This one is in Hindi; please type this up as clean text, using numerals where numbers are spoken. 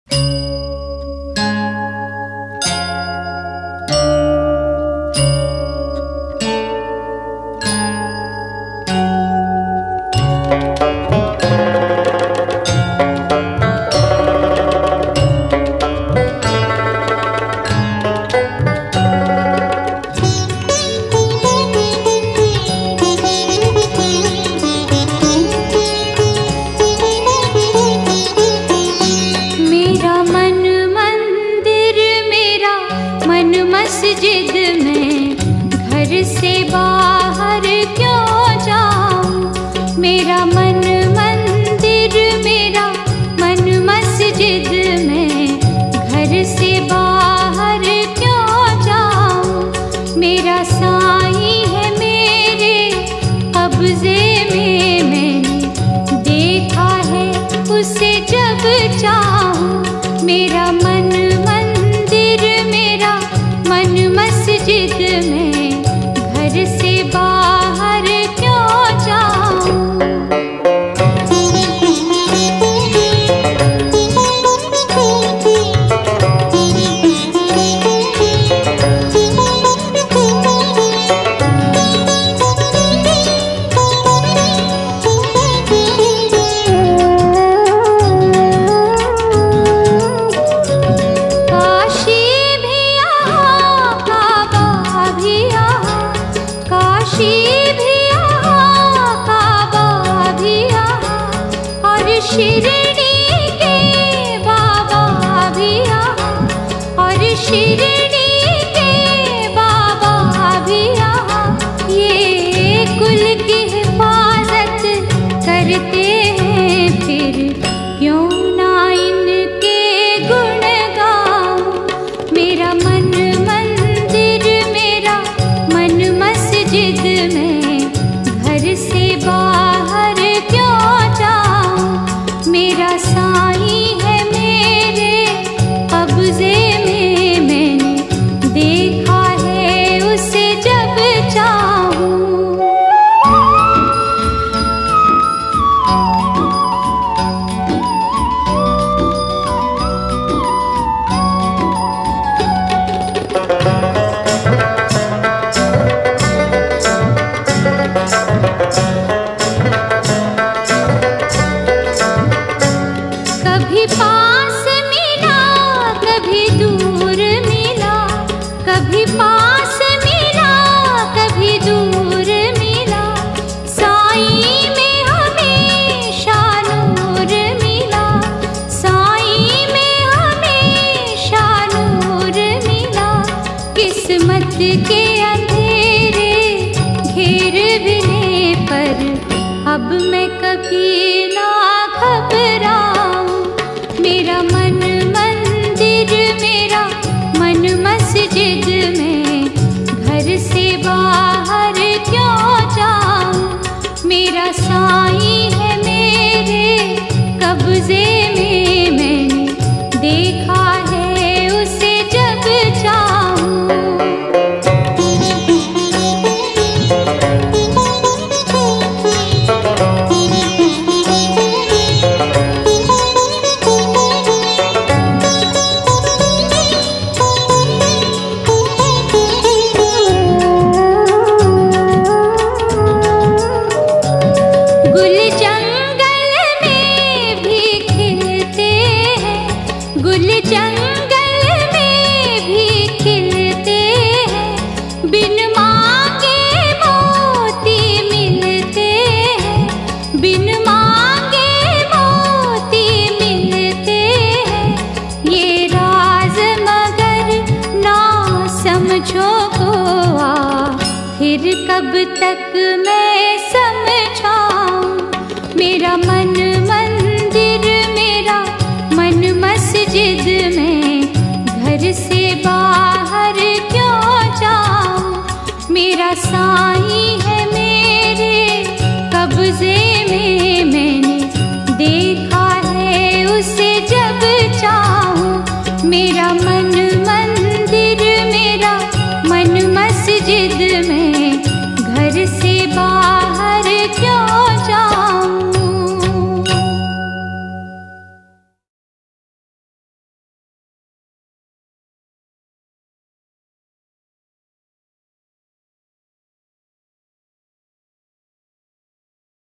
मस्जिद में घर से बाहर क्यों जाऊं। मेरा मन मंदिर, मेरा मन मस्जिद में घर से बाहर क्यों जाऊं। मेरा साईं है मेरे कब्जे में, मैंने देखा है उसे जब चाहूं। मेरा मन मंदिर, मेरा मन मस्जिद में घर से बाहर क्यों जाऊं। शिरडी के बाबा भी यहाँ, और शिरडी के बाबा भी यहाँ। ये कुल की हिफाजत करते हैं, फिर क्यों ना इनके गुण गाऊं। मेरा मन मंदिर, मेरा मन मस्जिद में घर से बाहर क्यों जाऊं। मेरा साईं है मेरे कब्जे में, मैंने देखा है उसे जब चाहूं। कभी पास मिला, कभी दूर मिला, कभी पास मिला, कभी दूर मिला। साईं में हमेशा नूर मिला, साईं में हमेशा नूर मिला। किस्मत के अंधेरे घेर भी पर अब मैं कभी ना घबराऊं। मेरा मन मंदिर, मेरा मन मस्जिद में घर से बाहर क्यों जाऊं। मेरा साईं है मेरे कब्जे में, मैंने देखा है उसे जब चाहूं। गुल जंगल में भी खिलते हैं, गुल जंगल में भी खिलते हैं। बिन मांगे मोती मिलते हैं, बिन मांगे मोती मिलते हैं। ये राज मगर ना समझो को फिर कब तक मैं समझाऊं। मेरा मन मंदिर, मेरा मन मस्जिद में घर से बाहर क्यों जाऊं। मेरा साईं है मेरे कब्जे में, मैंने देखा है उसे जब चाहूं। मेरा